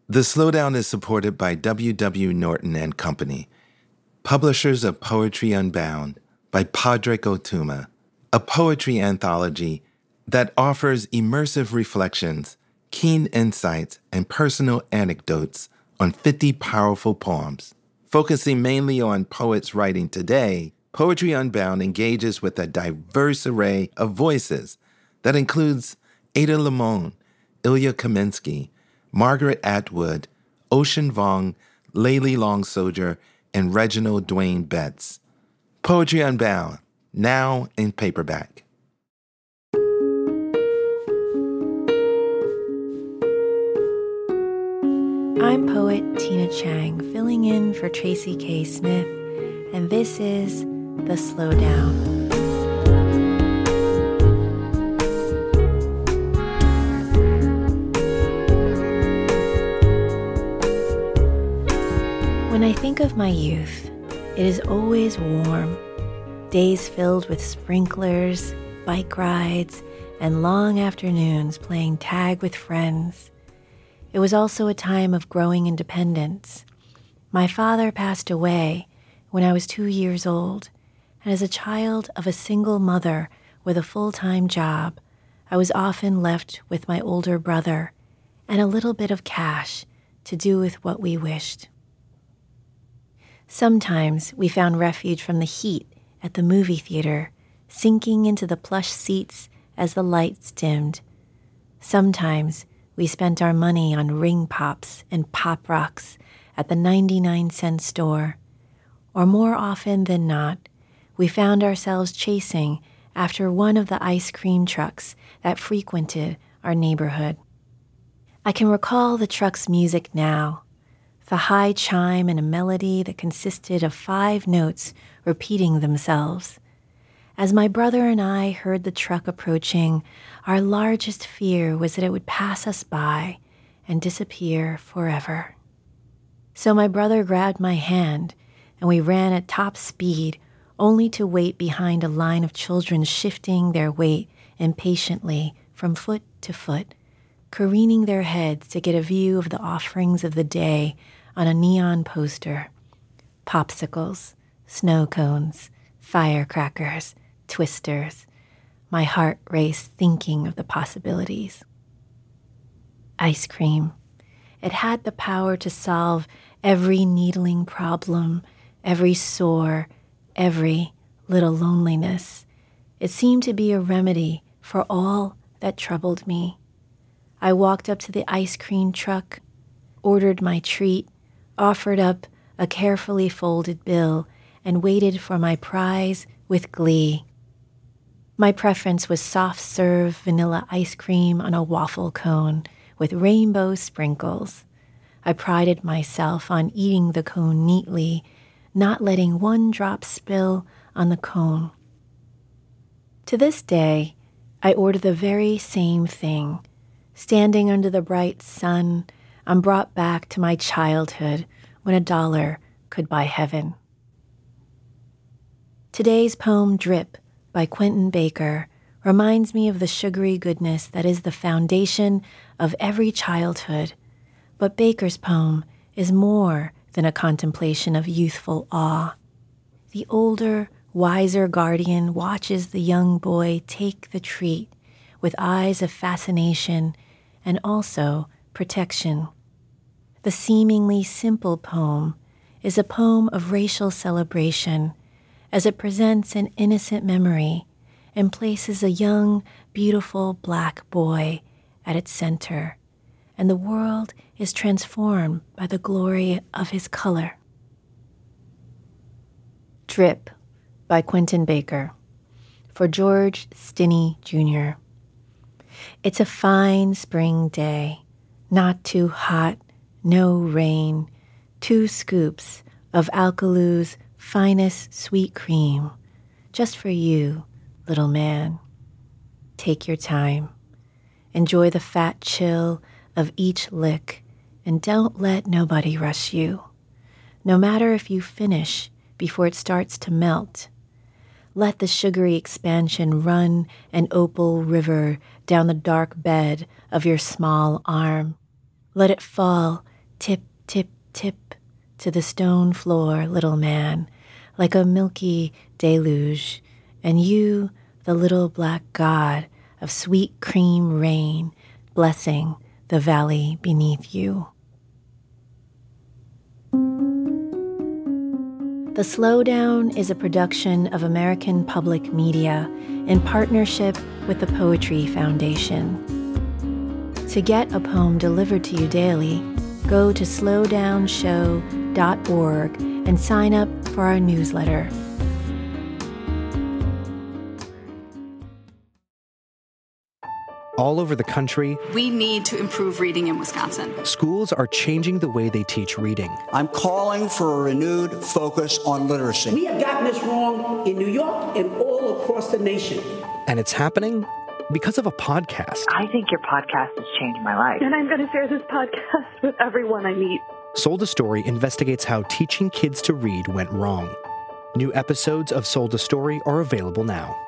The Slowdown is supported by W. W. Norton and Company, publishers of Poetry Unbound by Padraig Ó Tuama, a poetry anthology that offers immersive reflections, keen insights, and personal anecdotes on 50 powerful poems. Focusing mainly on poets writing today, Poetry Unbound engages with a diverse array of voices that includes Ada Limon, Ilya Kaminsky, Margaret Atwood, Ocean Vuong, Layli Long Soldier, and Reginald Dwayne Betts. Poetry Unbound, now in paperback. I'm poet Tina Chang, filling in for Tracy K. Smith, and this is The Slowdown. When I think of my youth, it is always warm, days filled with sprinklers, bike rides, and long afternoons playing tag with friends. It was also a time of growing independence. My father passed away when I was 2 years old, and as a child of a single mother with a full-time job, I was often left with my older brother and a little bit of cash to do with what we wished. Sometimes we found refuge from the heat at the movie theater, sinking into the plush seats as the lights dimmed. Sometimes we spent our money on ring pops and pop rocks at the 99-cent store. Or more often than not, we found ourselves chasing after one of the ice cream trucks that frequented our neighborhood. I can recall the truck's music now, the high chime and a melody that consisted of 5 notes repeating themselves. As my brother and I heard the truck approaching, our largest fear was that it would pass us by and disappear forever. So my brother grabbed my hand, and we ran at top speed, only to wait behind a line of children shifting their weight impatiently from foot to foot, careening their heads to get a view of the offerings of the day on a neon poster. Popsicles, snow cones, firecrackers, twisters. My heart raced thinking of the possibilities. Ice cream. It had the power to solve every needling problem, every sore, every little loneliness. It seemed to be a remedy for all that troubled me. I walked up to the ice cream truck, ordered my treat, offered up a carefully folded bill, and waited for my prize with glee. My preference was soft-serve vanilla ice cream on a waffle cone with rainbow sprinkles. I prided myself on eating the cone neatly, not letting one drop spill on the cone. To this day, I order the very same thing. Standing under the bright sun, I'm brought back to my childhood when $1 could buy heaven. Today's poem, Drip, by Quentin Baker, reminds me of the sugary goodness that is the foundation of every childhood. But Baker's poem is more than a contemplation of youthful awe. The older, wiser guardian watches the young boy take the treat with eyes of fascination and also protection. The seemingly simple poem is a poem of racial celebration as it presents an innocent memory and places a young, beautiful black boy at its center, and the world is transformed by the glory of his color. Drip by Quentin Baker, for George Stinney, Jr. It's a fine spring day, not too hot, no rain, 2 scoops of Alkalu's finest sweet cream, just for you, little man. Take your time. Enjoy the fat chill of each lick, and don't let nobody rush you. No matter if you finish before it starts to melt. Let the sugary expansion run an opal river down the dark bed of your small arm. Let it fall Tip, tip, tip, to the stone floor, little man, like a milky deluge, and you, the little black god of sweet cream rain, blessing the valley beneath you. The Slowdown is a production of American Public Media in partnership with the Poetry Foundation. To get a poem delivered to you daily, go to slowdownshow.org and sign up for our newsletter. All over the country, we need to improve reading in Wisconsin. Schools are changing the way they teach reading. I'm calling for a renewed focus on literacy. We have gotten this wrong in New York and all across the nation. And it's happening because of a podcast. I think your podcast has changed my life. And I'm going to share this podcast with everyone I meet. Sold a Story investigates how teaching kids to read went wrong. New episodes of Sold a Story are available now.